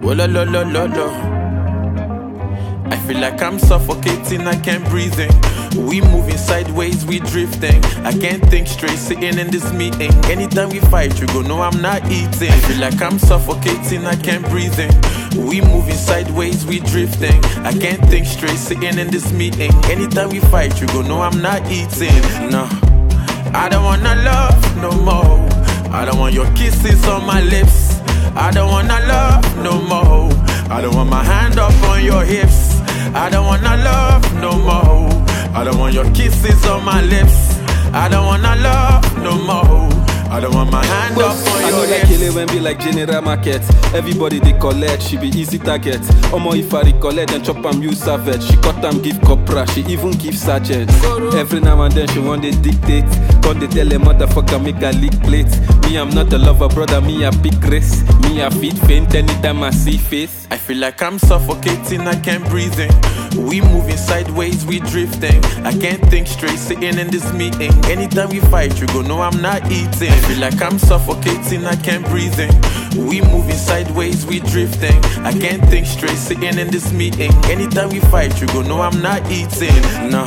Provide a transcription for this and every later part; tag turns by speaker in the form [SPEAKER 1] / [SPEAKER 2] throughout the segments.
[SPEAKER 1] Oh la la la la la. I feel like I'm suffocating, I can't breathe in. We moving sideways, we drifting. I can't think straight, sitting in this meeting. Anytime we fight, you go know I'm not eating. I feel like I'm suffocating, I can't breathe in. We moving sideways, we drifting. I can't think straight, sitting in this meeting. Anytime we fight, you go know I'm not eating. No, I don't wanna love no more. I don't want your kisses on my lips. I don't wanna love no more. I don't want my hand up on your hips. I don't wanna love no more. I don't want your kisses on my lips. I don't wanna love no more. I don't want my hand up on your hips.
[SPEAKER 2] I know like when be like general market. Everybody they collect, she be easy target. Omo if I recollect and chop am use savage. She cut am give copra, she even give sergeant. Every now and then she want to dictate. Cause they tell a motherfucker make a leak plate. Me I'm not a lover brother, me a big race. Me a feet faint anytime I see face.
[SPEAKER 1] I feel like I'm suffocating, I can't breathe in. We moving sideways, we drifting. I can't think straight, sitting in this meeting. Anytime we fight, you go know I'm not eating. I feel like I'm suffocating, I can't breathe in. We moving sideways, we drifting. I can't think straight, sitting in this meeting. Anytime we fight, you go know I'm not eating. No,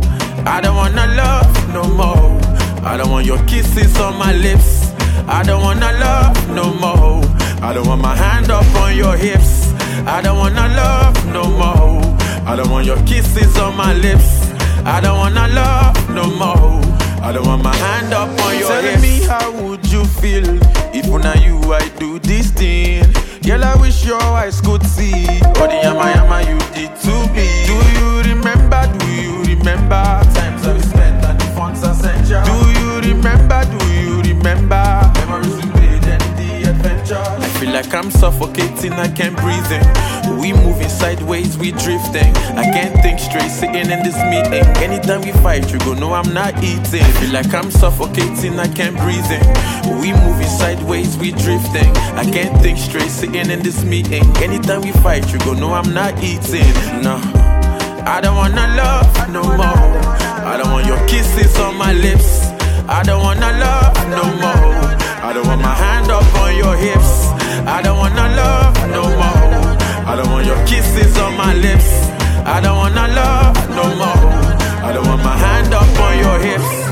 [SPEAKER 1] I don't wanna love no more. I don't want your kisses on my lips. I don't wanna love no more. I don't want my hand up on your hips. I don't wanna love no more. I don't want your kisses on my lips. I don't wanna love no more. I don't want my hand up on your hips. Tell me how would you feel if when you I do this thing? Girl, I wish your eyes could see all the yama you did to me. Do you remember? Do you remember times I spent and the funds I sent you? Do you remember? Do you remember memories we made and the adventure? I feel like I'm suffocating, I can't breathe in. We moving sideways, we drifting. I can't think straight, sitting in this meeting. Anytime we fight, you go know I'm not eating. I feel like I'm suffocating, I can't breathe in. We moving sideways, we drifting. I can't think straight, sitting in this meeting. Anytime we fight, you go know I'm not eating. No, I don't wanna love no more. I don't want your kisses on my lips. I don't wanna love no more. I don't want my hand up on your hips. I don't wanna love no more. I don't want your kisses on my lips. I don't wanna love no more. I don't want my hand up on your hips.